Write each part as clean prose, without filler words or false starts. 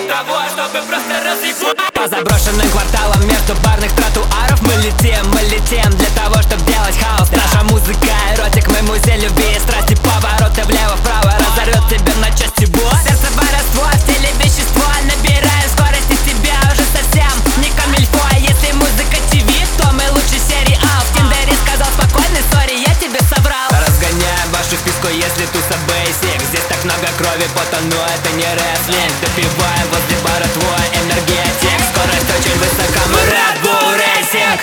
того, чтобы просто разъебать. По заброшенным кварталам между барных тротуаров мы летим для того, чтобы делать хаос. Наша музыка, эротик, мы музей любви и страсти. Повороты влево-вправо разорвет тебя на части босс. Сердце воровство, в теле вещество. Набираем скорость из тебя уже совсем не камильфо. А если музыка ТВ, то мы лучше сериал. В Тиндере сказал спокойный, сори, я тебе соврал. Разгоняем вашу вписку, если туса бейсик. Здесь так много крови, пота, но это не рестлинг. Допиваем возле бара твой энергетик. Скорость очень высока, мы Red Bull Racing.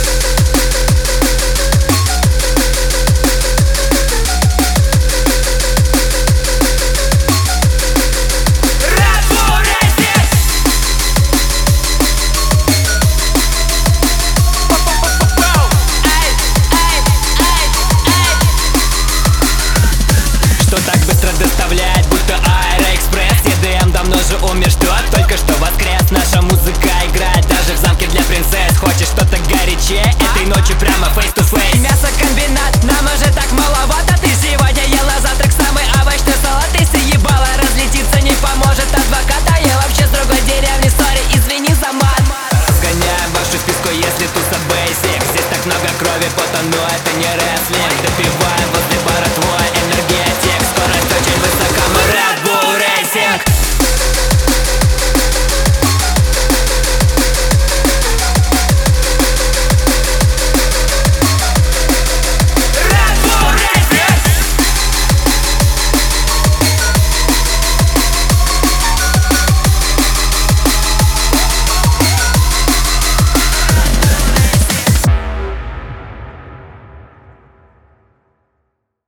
Что так быстро доставляет, будто Аэроэкспресс. EDM давно же умер, ждет, только что воскрес. Наша музыка играет даже в замке для принцесс. Хочешь что-то горячее? Этой ночью прямо face to face. Мясокомбинат, нам уже так маловато. Ты сегодня ела завтрак, самый овощной салат. Если ебало разлетится, не поможет адвоката. Я вообще с другой деревни, сори, извини за мат. Разгоняем вашу списку, если туса бейсик. Здесь так много крови, пота, но это не рестлинг. Допиваем возле бара твой энергетик. Скорость очень высока, мы Red Bull Racing.